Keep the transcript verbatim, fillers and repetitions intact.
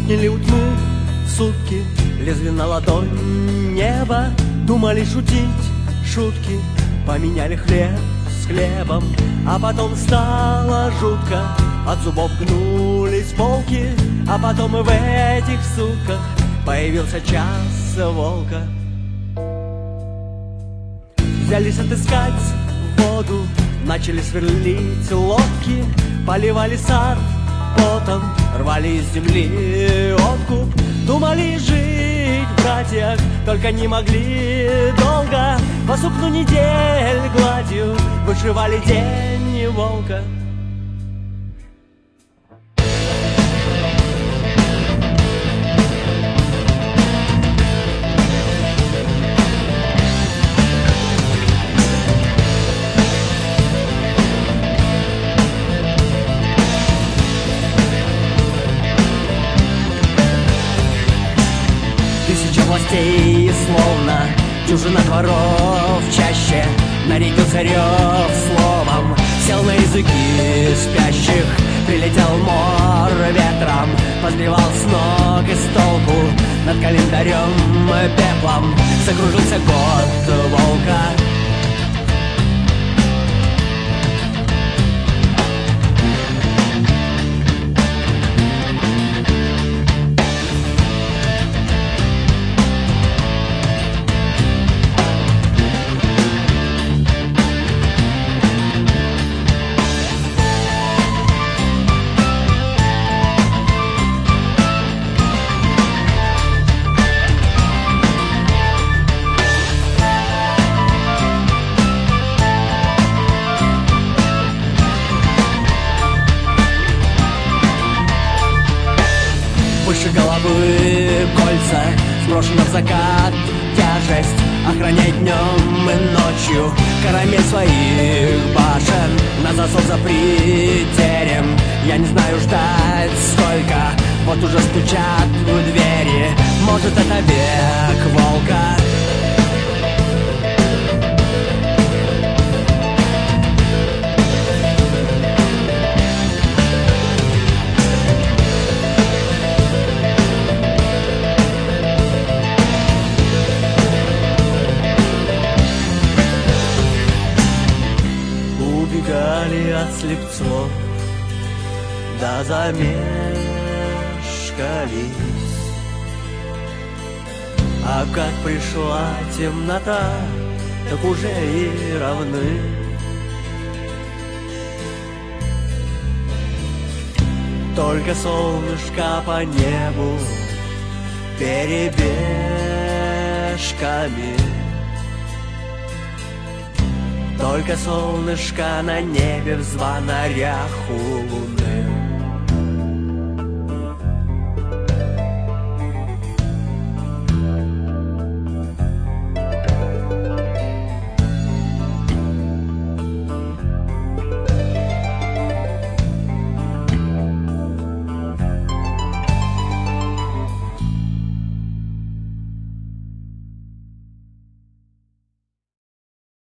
Отняли у тьмы сутки, лезли на ладонь небо, думали шутить шутки, поменяли хлеб с хлебом. А потом стало жутко, от зубов гнулись полки. А потом и в этих сутках появился час волка. Взялись отыскать воду, начали сверлить лодки, поливали сад потом, рвали из земли откуп. Думали жить в братьях, только не могли долго. По сукну недель гладью вышивали день волка. Властей, словно дюжина дворов чаще, нарядился рев словом, сел на языки спящих. Прилетел мор ветром, позбивал с ног и с толку. Над календарем пеплом закружился год волка. Выше головы кольца, сброшена в закат тяжесть. Охранять днем и ночью карамель своих башен. На засов запри терем, я не знаю ждать сколько. Вот уже стучат в двери, может это век волка. Убегали от слепцов, да замешкались. А как пришла темнота, так уже и равны. Только солнышко по небу перебежками. Только солнышко на небе в звонарях у луны.